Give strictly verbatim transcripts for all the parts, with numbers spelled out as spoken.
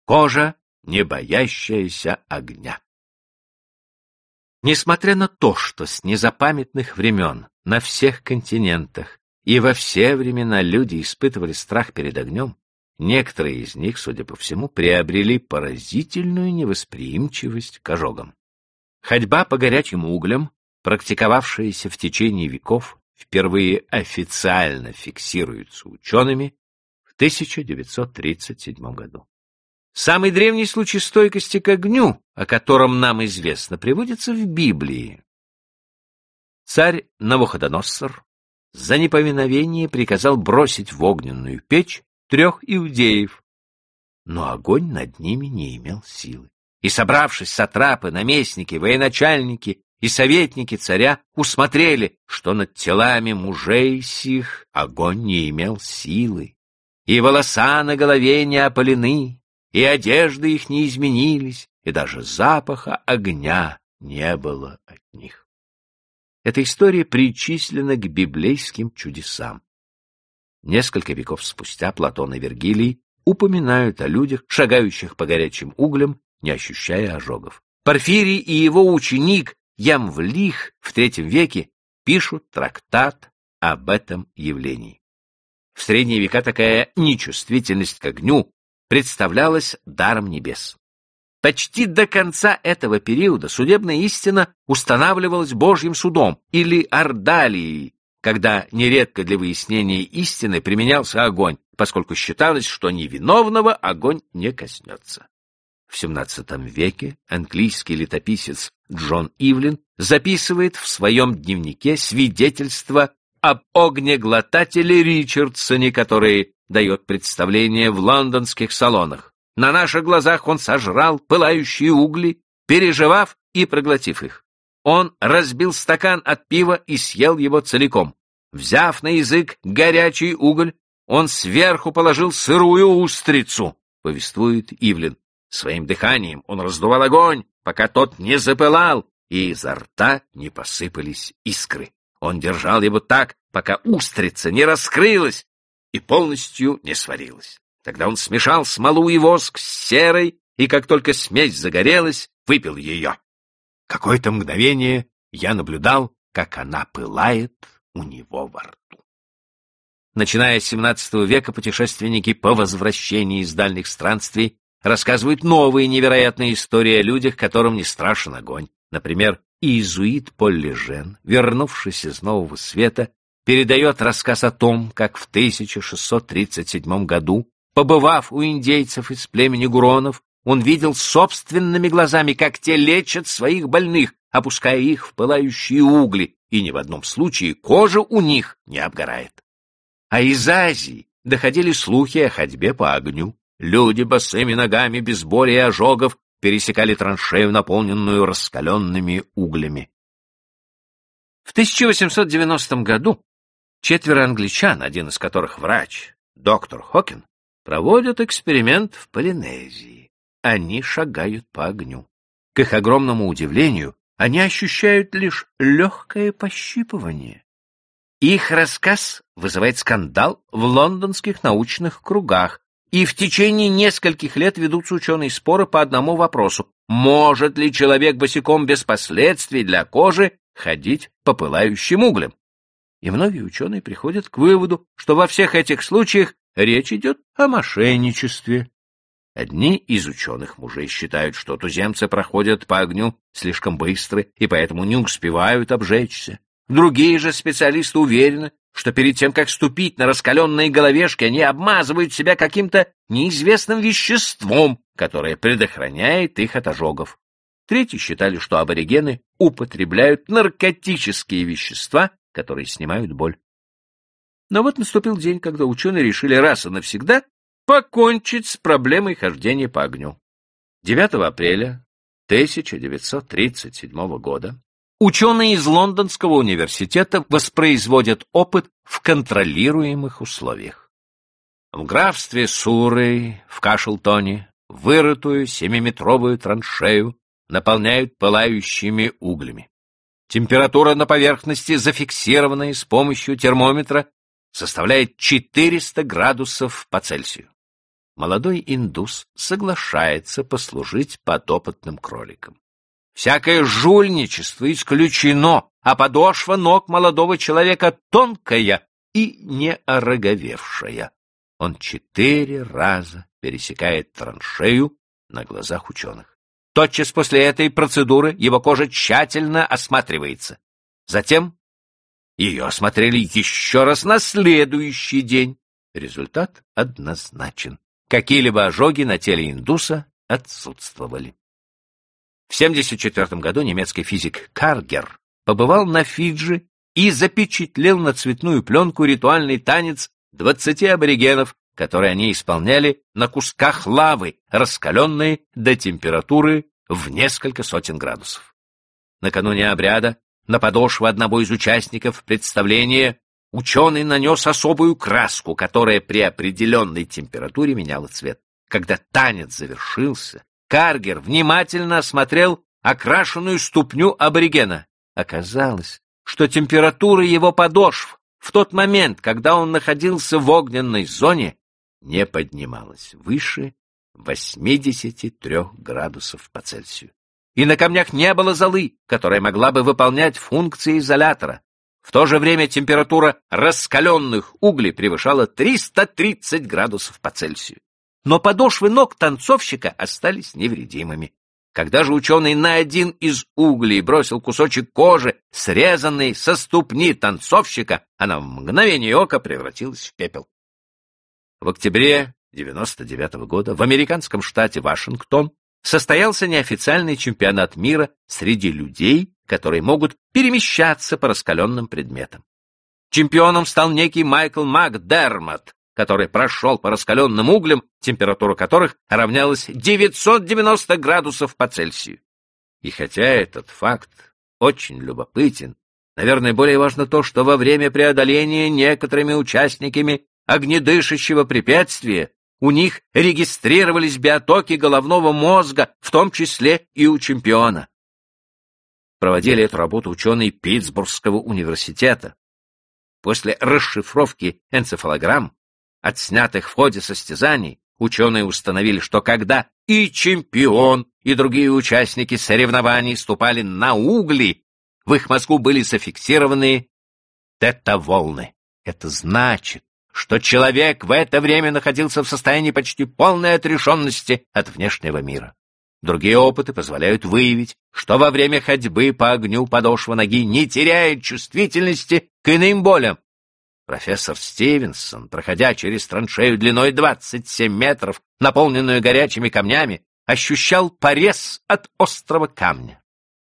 Кожа, не боящаяся огня. Несмотря на то, что с незапамятных времен на всех континентах и во все времена люди испытывали страх перед огнем, некоторые из них, судя по всему, приобрели поразительную невосприимчивость к ожогам. Ходьба по горячим углям, практиковавшаяся в течение веков, впервые официально фиксируется учеными в тысяча девятьсот тридцать седьмом году. Самый древний случай стойкости к огню, о котором нам известно, приводится в Библии. Царь Навуходоносор за неповиновение приказал бросить в огненную печь трех иудеев, но огонь над ними не имел силы. И, собравшись сатрапы, наместники, военачальники и советники царя, усмотрели, что над телами мужей сих огонь не имел силы, и волоса на голове не опалены, и одежды их не изменились, и даже запаха огня не было от них. Эта история причислена к библейским чудесам. Несколько веков спустя Платон и Вергилий упоминают о людях, шагающих по горячим углям, не ощущая ожогов. Порфирий и его ученик Ямвлих в третьем веке пишут трактат об этом явлении. В средние века такая нечувствительность к огню представлялась даром небес. Почти до конца этого периода судебная истина устанавливалась Божьим судом или ордалией, когда нередко для выяснения истины применялся огонь, поскольку считалось, что невиновного огонь не коснется. В семнадцатом веке английский летописец Джон Ивлин записывает в своем дневнике свидетельство об огнеглотателе Ричардсоне, который дает представление в лондонских салонах. На наших глазах он сожрал пылающие угли, переживав и проглотив их. Он разбил стакан от пива и съел его целиком. Взяв на язык горячий уголь, он сверху положил сырую устрицу, повествует Ивлин. Своим дыханием он раздувал огонь, пока тот не запылал, и изо рта не посыпались искры. Он держал его так, пока устрица не раскрылась и полностью не сварилась. Тогда он смешал смолу и воск с серой, и как только смесь загорелась, выпил ее. Какое-то мгновение я наблюдал, как она пылает у него во рту. Начиная с семнадцатого века путешественники по возвращении из дальних странствий рассказывают новые невероятные истории о людях, которым не страшен огонь. Например, иезуит Поль Лежен, вернувшись из Нового Света, передает рассказ о том, как в тысяча шестьсот тридцать седьмом году, побывав у индейцев из племени Гуронов, он видел собственными глазами, как те лечат своих больных, опуская их в пылающие угли, и ни в одном случае кожа у них не обгорает. А из Азии доходили слухи о ходьбе по огню. Люди босыми ногами, без боли и ожогов, пересекали траншею, наполненную раскаленными углями. В тысяча восемьсот девяностом году четверо англичан, один из которых врач, доктор Хокин, проводят эксперимент в Полинезии. Они шагают по огню. К их огромному удивлению, они ощущают лишь легкое пощипывание. Их рассказ вызывает скандал в лондонских научных кругах, и в течение нескольких лет ведутся ученые споры по одному вопросу: может ли человек босиком без последствий для кожи ходить по пылающим углям? И многие ученые приходят к выводу, что во всех этих случаях речь идет о мошенничестве. Одни из ученых мужей считают, что туземцы проходят по огню слишком быстро и поэтому не успевают обжечься. Другие же специалисты уверены, что перед тем, как ступить на раскаленные головешки, они обмазывают себя каким-то неизвестным веществом, которое предохраняет их от ожогов. Третьи считали, что аборигены употребляют наркотические вещества, которые снимают боль. Но вот наступил день, когда ученые решили раз и навсегда покончить с проблемой хождения по огню. девятого апреля тысяча девятьсот тридцать седьмого года ученые из Лондонского университета воспроизводят опыт в контролируемых условиях. В графстве Суррей, в Кашлтоне, вырытую семиметровую траншею наполняют пылающими углями. Температура на поверхности, зафиксированная с помощью термометра, составляет четыреста градусов по Цельсию. молодой индус соглашается послужить подопытным кроликом. Всякое жульничество исключено, а подошва ног молодого человека тонкая и не ороговевшая. Он четыре раза пересекает траншею на глазах ученых. Тотчас после этой процедуры его кожа тщательно осматривается. Затем ее осмотрели еще раз на следующий день. Результат однозначен. Какие-либо ожоги на теле индуса отсутствовали. В семьдесят четвёртом году немецкий физик Каргер побывал на Фиджи и запечатлел на цветную пленку ритуальный танец двадцати аборигенов, которые они исполняли на кусках лавы, раскаленной до температуры в несколько сотен градусов. Накануне обряда на подошву одного из участников представления ученый нанес особую краску, которая при определенной температуре меняла цвет. Когда танец завершился, Каргер внимательно осмотрел окрашенную ступню аборигена. Оказалось, что температура его подошв в тот момент, когда он находился в огненной зоне, не поднималась выше восьмидесяти трёх градусов по Цельсию. И на камнях не было золы, которая могла бы выполнять функции изолятора. В то же время температура раскаленных углей превышала триста тридцать градусов по Цельсию. Но подошвы ног танцовщика остались невредимыми. Когда же ученый на один из углей бросил кусочек кожи, срезанный со ступни танцовщика, она в мгновение ока превратилась в пепел. В октябре девяносто девятого года в американском штате Вашингтон состоялся неофициальный чемпионат мира среди людей, которые могут перемещаться по раскаленным предметам. Чемпионом стал некий Майкл Макдермот, который прошел по раскаленным углям, температура которых равнялась девятьсот девяноста градусов по Цельсию. И хотя этот факт очень любопытен, наверное, более важно то, что во время преодоления некоторыми участниками огнедышащего препятствия у них регистрировались биотоки головного мозга, в том числе и у чемпиона. Проводили эту работу ученые Питтсбургского университета. После расшифровки энцефалограмм, отснятых в ходе состязаний, ученые установили, что когда и чемпион, и другие участники соревнований ступали на угли, в их мозгу были зафиксированы тета-волны. Это значит, что человек в это время находился в состоянии почти полной отрешенности от внешнего мира. Другие опыты позволяют выявить, что во время ходьбы по огню подошва ноги не теряет чувствительности к иным болям. Профессор Стивенсон, проходя через траншею длиной двадцать семь метров, наполненную горячими камнями, ощущал порез от острого камня.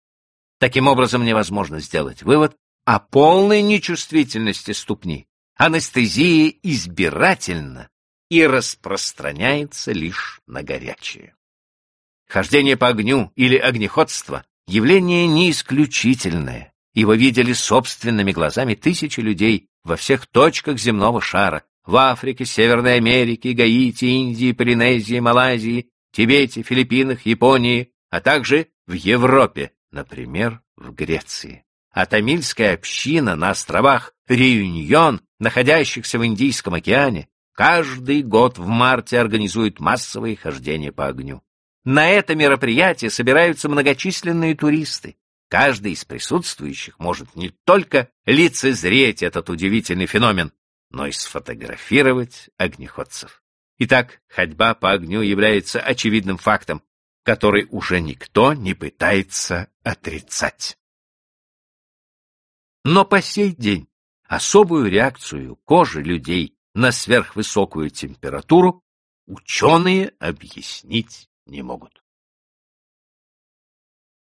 Таким образом, невозможно сделать вывод о полной нечувствительности ступни. Анестезия избирательна и распространяется лишь на горячее. Хождение по огню или огнеходство — явление не исключительное. Его видели собственными глазами тысячи людей во всех точках земного шара — в Африке, Северной Америке, Гаити, Индии, Полинезии, Малайзии, Тибете, Филиппинах, Японии, а также в Европе, например, в Греции. А тамильская община на островах Реюньон, находящихся в Индийском океане, каждый год в марте организует массовые хождения по огню. На это мероприятие собираются многочисленные туристы. Каждый из присутствующих может не только лицезреть этот удивительный феномен, но и сфотографировать огнеходцев. Итак, ходьба по огню является очевидным фактом, который уже никто не пытается отрицать. Но по сей день особую реакцию кожи людей на сверхвысокую температуру ученые объяснить не могут.